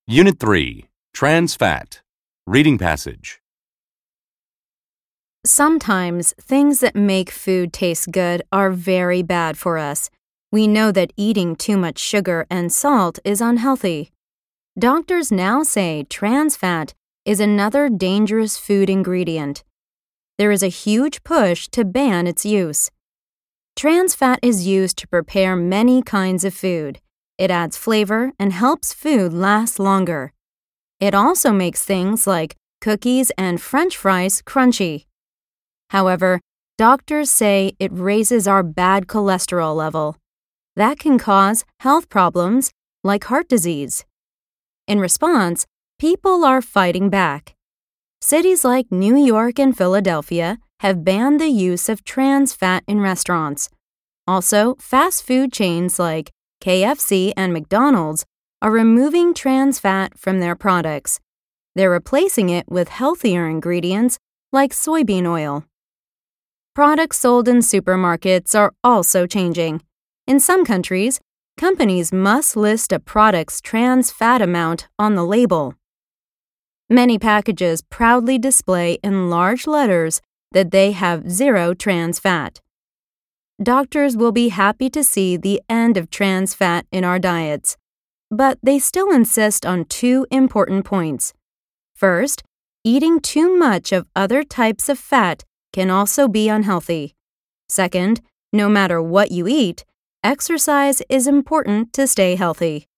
Unit 3, Trans Fat. Reading passage. Sometimes things that make food taste good are very bad for us. We know that eating too much sugar and salt is unhealthy. Doctors now say trans fat is another dangerous food ingredient. There is a huge push to ban its use. Trans fat is used to prepare many kinds of food. It adds flavor and helps food last longer. It also makes things like cookies and French fries crunchy. However, doctors say it raises our bad cholesterol level. That can cause health problems like heart disease. In response, people are fighting back. Cities like New York and Philadelphia have banned the use of trans fat in restaurants. Also, fast food chains like KFC and McDonald's are removing trans fat from their products. They're replacing it with healthier ingredients like soybean oil. Products sold in supermarkets are also changing. In some countries, companies must list a product's trans fat amount on the label. Many packages proudly display in large letters that they have zero trans fat. Doctors will be happy to see the end of trans fat in our diets, but they still insist on two important points. First, eating too much of other types of fat can also be unhealthy. Second, no matter what you eat, exercise is important to stay healthy.